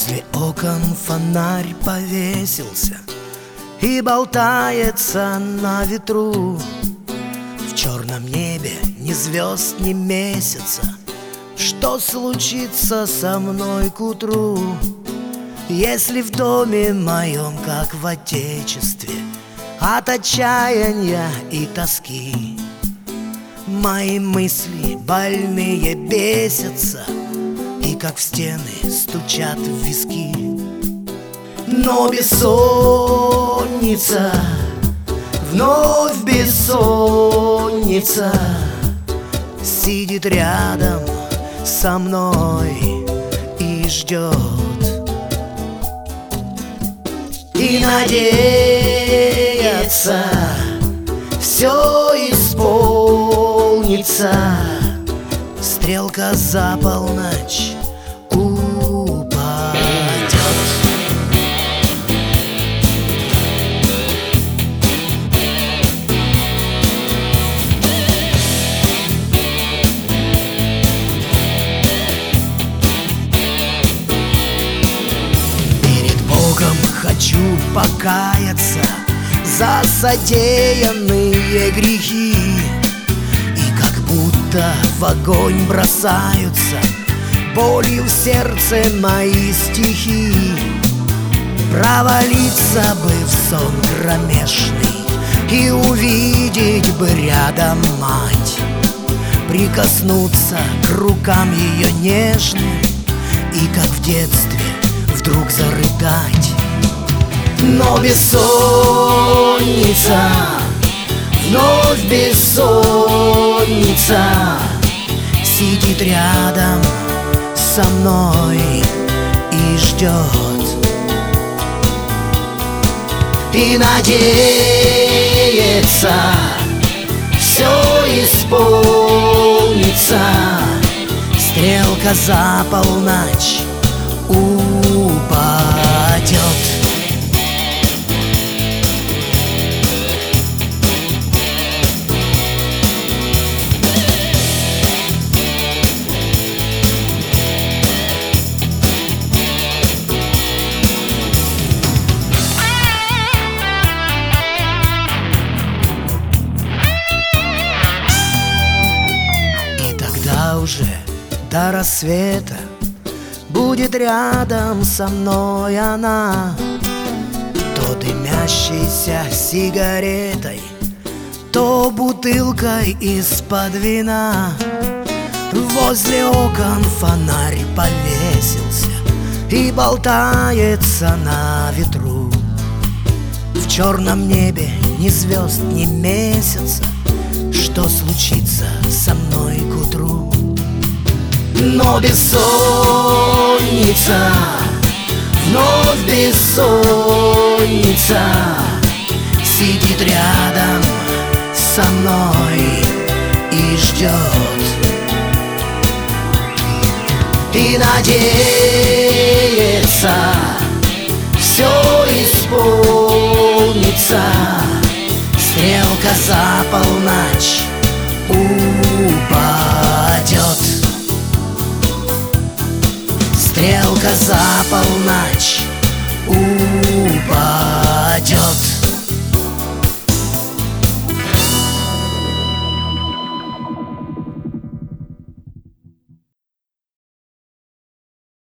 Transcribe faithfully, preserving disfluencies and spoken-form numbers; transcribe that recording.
Возле окон фонарь повесился и болтается на ветру. В черном небе ни звезд, ни месяца. Что случится со мной к утру, если в доме моем, как в отечестве, от отчаяния и тоски мои мысли больные бесятся и как в стены стучат в виски. Но бессонница, вновь бессонница, сидит рядом со мной и ждет. И надеется, все исполнится. Стрелка за полночь упадет. Перед Богом хочу покаяться за содеянные грехи, будто в огонь бросаются болью в сердце мои стихи. Провалиться бы в сон кромешный и увидеть бы рядом мать, прикоснуться к рукам ее нежным и, как в детстве, вдруг зарыдать. Но бессонница, вновь бессонница, сидит рядом со мной и ждет. И надеется, все исполнится. Стрелка за полночь упадет. Уже до рассвета будет рядом со мной она, то дымящейся сигаретой, то бутылкой из-под вина. Возле окон фонарь повесился и болтается на ветру. В черном небе ни звезд, ни месяца. Что случится со мной к утру? Но бессонница, вновь бессонница, сидит рядом со мной и ждет. И надеется, все исполнится. Стрелка за полночь упадет. Стрелка за полночь упадет.